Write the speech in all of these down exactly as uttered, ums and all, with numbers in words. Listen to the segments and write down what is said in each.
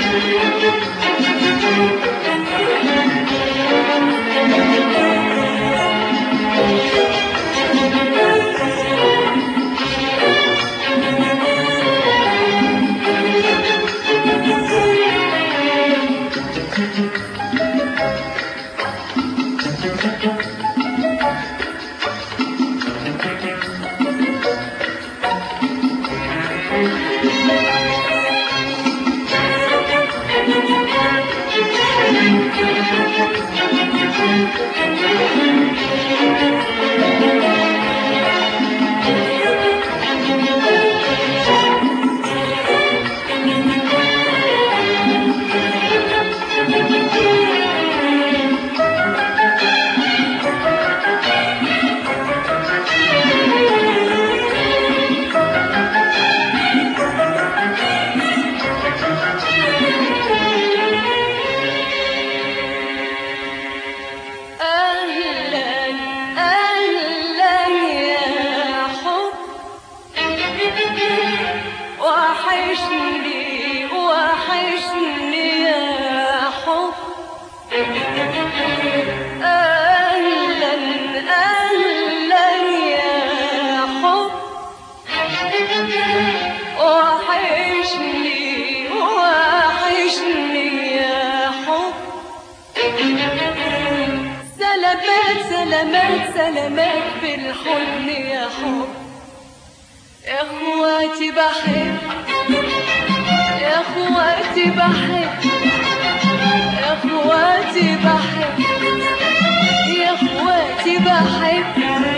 سلامات سلامات بالحضن يا حب. يا اخواتي بحب، يا اخواتي بحب، يا اخواتي بحب، يا اخواتي بحب،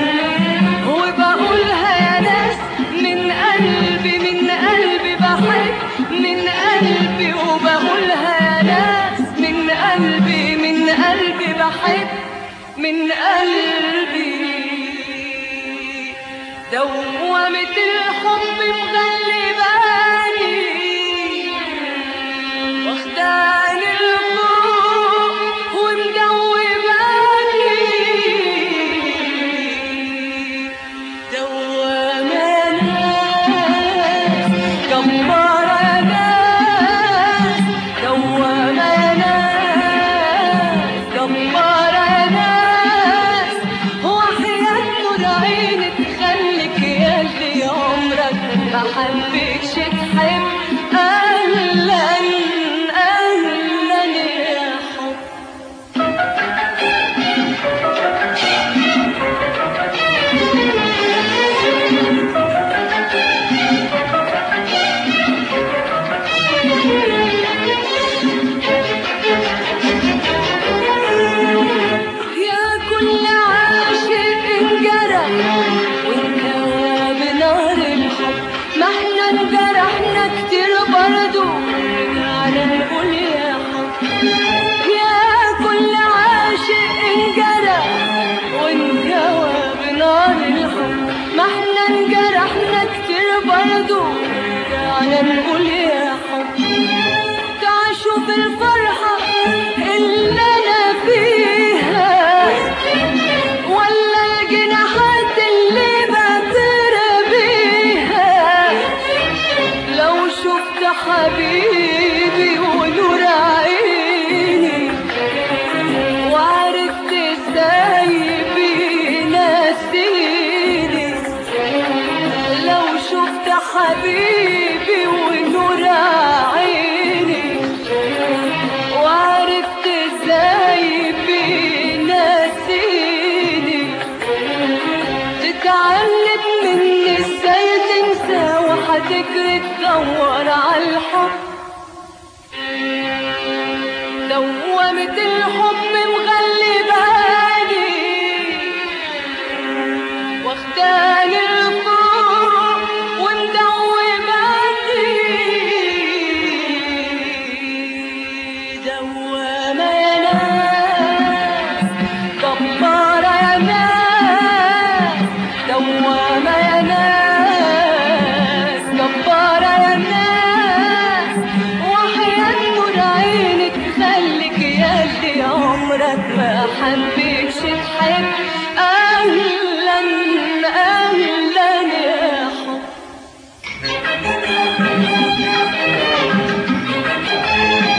وبقولها يا ناس من قلبي من قلبي بحب من قلبي، وبقولها يا ناس من قلبي من قلبي بحب من قلبي. دوامة الحب مغلباني واخداني لفوق ومدوباني. دوامة ناس جبارة ناس، دوامة ناس جبارة ناس، عينك خليك ياللي عمرك ما حبيتش تحب. أهلا أهلا يا حب. يا كل عاشق انجرح وانكوى بنار الحب، ما احنا انجرحنا كتير برضو على نقول يا حب. يا كل عاشق انجرح وانكوى بنار الحب، ما احنا انجرحنا كتير برضو على نقول يا حب. تعيشوا في الفرحة اللي انا فيها ولا الجناحات اللي بطير بيها. لو شفت حبيبي ونور عيني وعرفت ازاي بينسيني، لو شفت حبيبي ونور عيني وعرفت ازاي بينسيني، تتعلم مني ازاي تنسى وهتجري تدور عالحب. دوامة الحب مغلباني واخداني لفوق ومدوباني. دوامة يا ناس جبارة يا ناس، دوامة يا ناس جبارة يا ناس، وحياة نور عينك خليك ياللي عمرك ما حبيتش تحب. أهلا أهلا يا حب.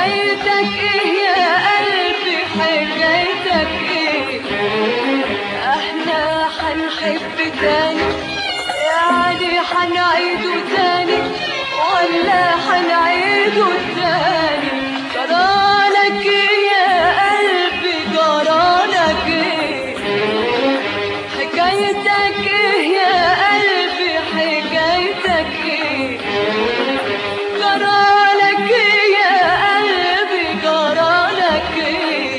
حكايتك ايه يا قلبي حكايتك ايه؟ احنا حنحب تاني يعني حنعيده تاني ولا حنعيده تاني؟ جرالك ايه يا قلبي جرالك ايه؟ حكايتك ايه يا قلبي حكايتك ايه؟ جرالك ايه يا قلبي جرالك ايه؟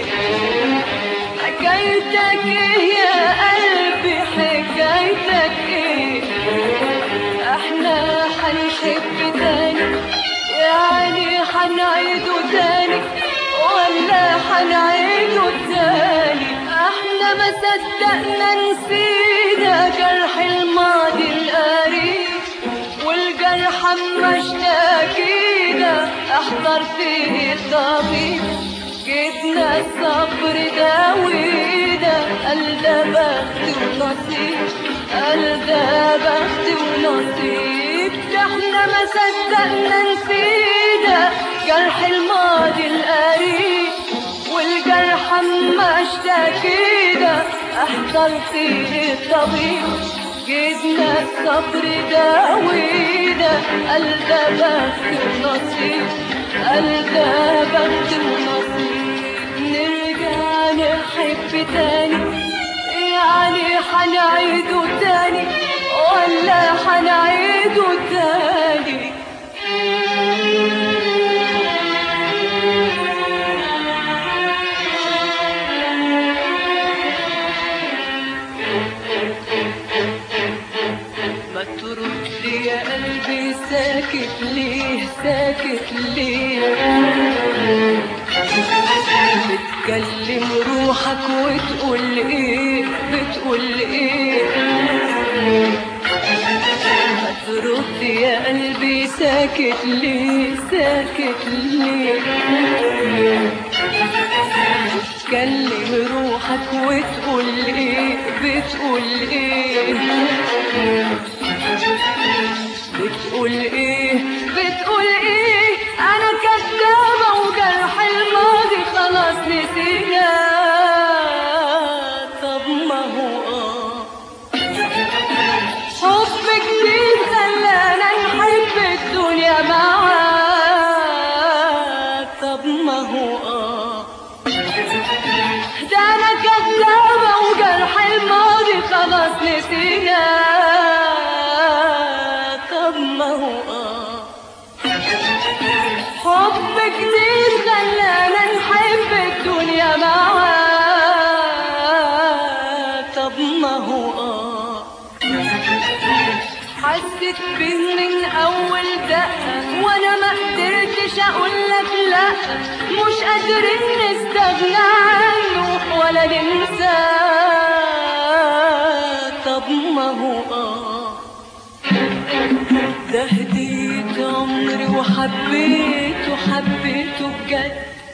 حكايتك ايه يا قلبي حكايتك ايه؟ احنا حنحب تاني يعني حنعيده تاني ولا حنعيده تاني؟ احنا ما صدقنا نسينا جرح الماضي القريب والجرح اما اشتكينا احضر فيه الطبيب جبنا الصبر داوينا قال ده بخت ونصيب قال ده بخت ونصيب احنا ما صدقنا نسينا جرح الماضي القريب والجرح اما اشتكينا احضر فيه الطبيب جبنا الصبر داوينا قال ده بخت ونصيب قال ده بخت ونصيب نرجع نحب تاني يعني حنعيده تاني ولا حنعيده تاني؟ ما ترد يا قلبي ساكت ليه ساكت ليه؟ بتكلم روحك وتقول ايه بتقول ايه؟ ما ترد يا قلبي ساكت ليه ساكت ليه؟ بتكلم روحك وتقول ايه بتقول ايه؟ بتقول ايه بتقول ايه؟ انا كدابة وجرح الماضي خلاص نسينا. طب ما هو اه حب جديد خلانا نحب الدنيا معاك. طب ما هو اه ده انا كدابة وجرح الماضي خلاص نسينا. حب جديد خلانا نحب الدنيا معاك. طب ما هو اه حسيت بيه من اول دقة وانا ما قدرتش اقولك لا مش قادرين نستغنى عنه ولا ننساه. طب ما هو اه ده هديت عمري وحبيته حبيته بجد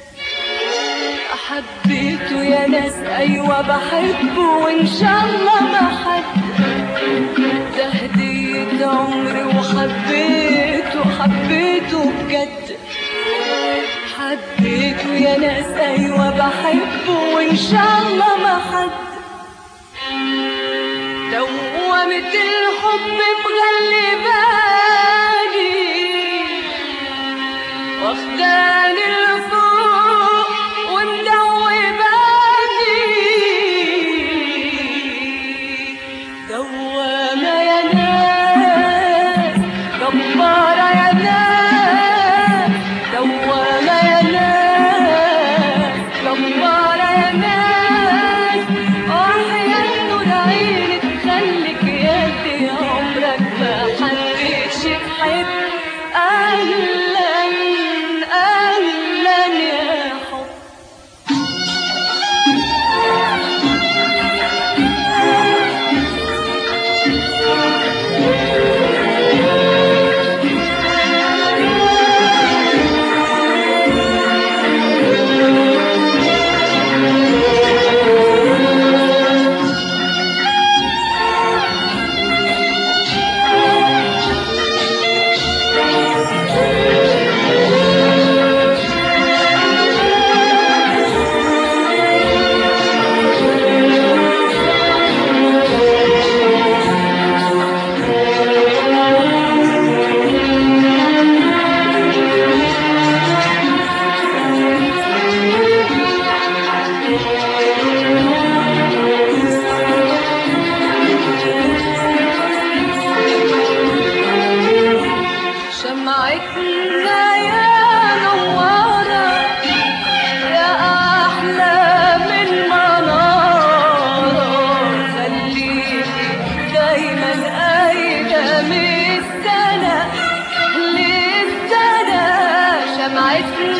حبيته يا ناس ايوه بحبه وان شاء الله ما حد. ده هديت عمري وحبيته حبيته بجد حبيته يا ناس ايوه بحبه وان شاء الله ما حد. دوامة الحب مغلباني واخداني لفوق ومدوباني. دوامة يا ناس جبارة يا ناس دوامة يا ناس جبارة يا ناس. احيا نور عيني تخليك يدي عمرك ما حد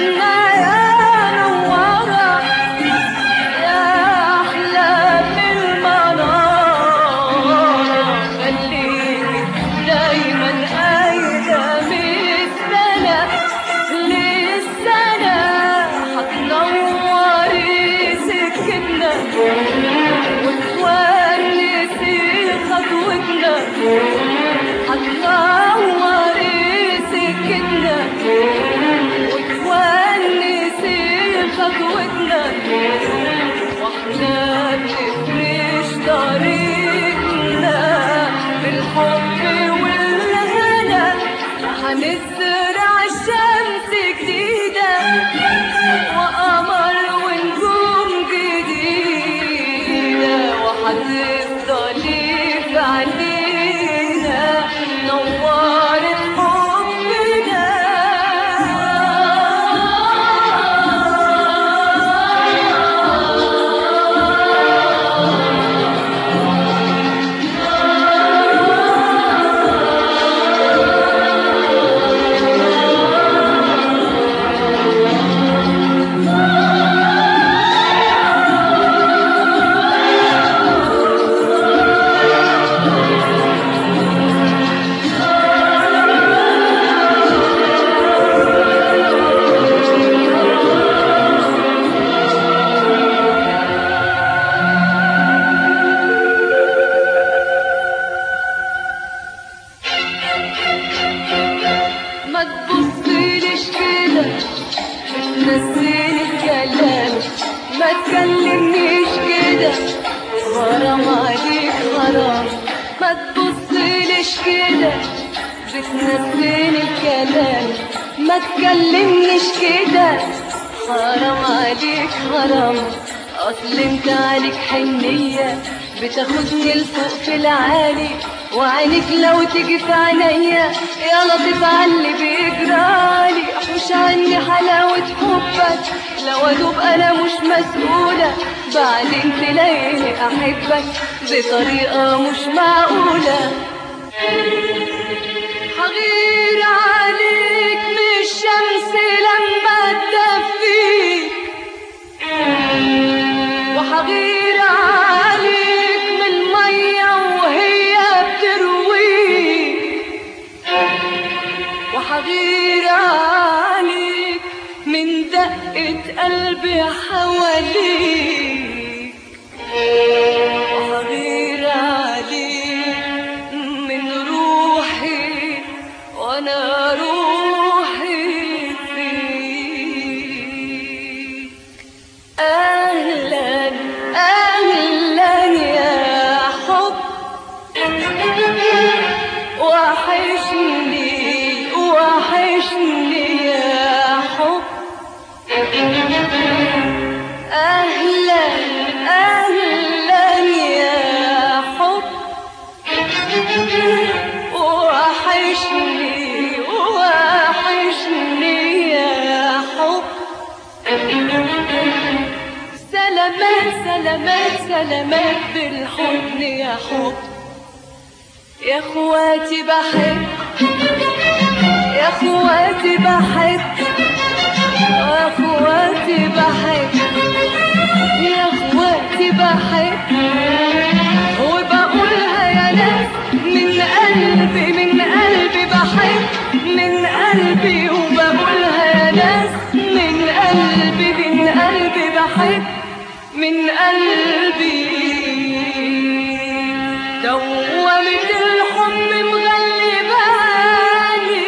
جنة يا نورة يا أحلى من المنارة، خليكي دايما قايدة من السنة للسنة، هتنوري سكتنا وتونسي خطوتنا، هتنوري سكتنا وتونسي خطوتنا، واحنا بنفرش طريقنا بالحب والهنا، هنزرع الشمس جديدة وقمر ونجوم جديدة، وهتفضلي في عينينا نورت حبنا. ما تبصيليش كده بتنسيني الكلام، ما تكلمنيش كده غرام عليك غرام، ما تبصيليش كده بتنسيني الكلام، ما تكلمنيش كده حرام عليك حرام، اصل انت عليك حنية بتاخدني لفوق في العالي، وعينيك لو تيجي في عينيا يا لطيف عاللي بيجرالي، حوش عني حلاوة حبك لو ادوب انا مش مسؤولة، بعدين تلاقيني احبك بطريقة مش معقولة، حغير عليك من الشمس لما تدفيك، وحغير عليك من المية وهي بترويك، وحغير عليك من دقة قلبي حواليك، وحغير عليك من روحي وانا روحي فيك. اهلا اهلا يا حب وحشني وحشني يا حب، اهلا اهلا يا حب وحشني وحشني يا حب، سلامات سلامات سلامات بالحضن يا حب، يا اخواتي بحب يا اخواتي بحب يا اخواتي بحب يا اخواتي بحب، وبقولها يا ناس من قلبي من قلبي بحب من قلبي، وبقولها يا ناس من قلبي من قلبي بحب من قلبي، دوامة الحب مغلباني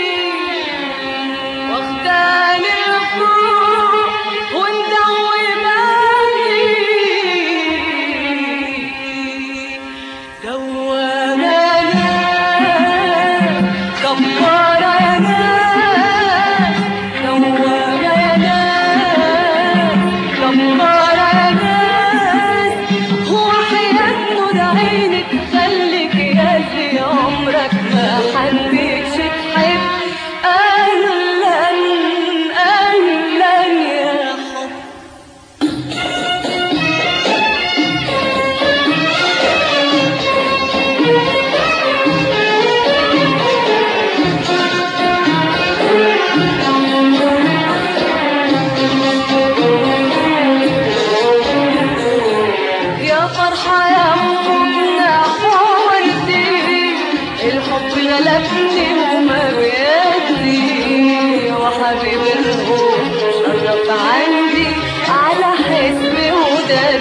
واخداني لفوق ومدوباني، دوامة يا ناس كبارة يا ناس، دوامة يا ناس كبارة يا ناس،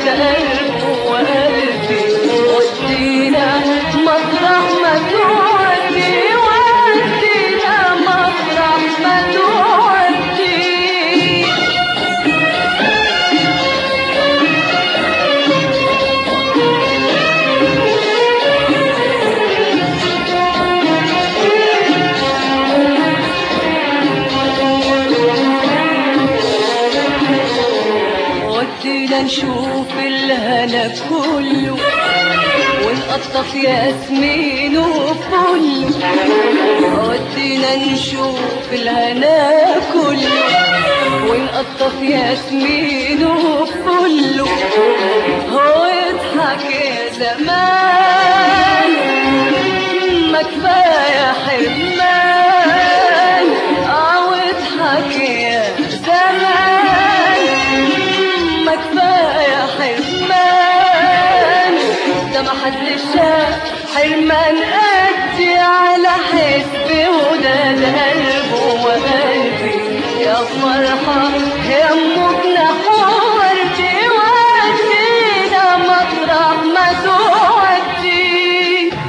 قلبه وقلبي، ودينا مطرح ما تودي، ودينا مطرح ما تودي. ودينا نشوف الهنا كله، ونقطف ياسمين وفله. ودينا نشوف الهنا كله، ونقطف ياسمين وفله. هو اضحك يا زمان، ما كفاية حرمان. اه واضحك يا زمان، ما كفاية حرمان. ده ما حدش شاف حرمان قدي على حسبي، وده قلبه وقلبي. يا فرحة يا مجنى حوردي، ودينا مطرح ما تودي.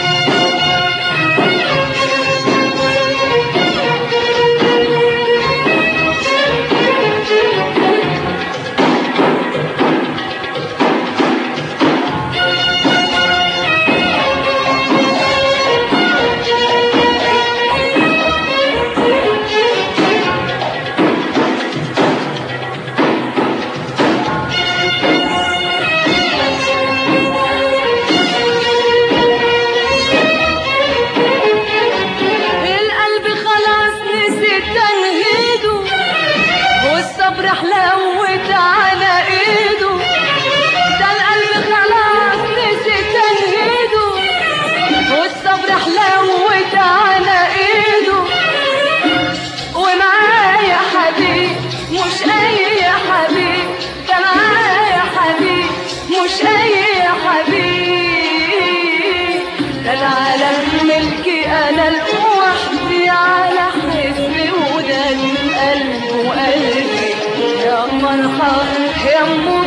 حلوت على ايده، ده القلب خلاص نسي تنهيده. والصبر حلوت على ايده، ومعايا حبيب مش اي حبيب، ده معايا حبيب مش اي حبيب. ده العالم ملكي انا لوحدي على حسبي، وده القلب وقلبي. يا مرحبا يا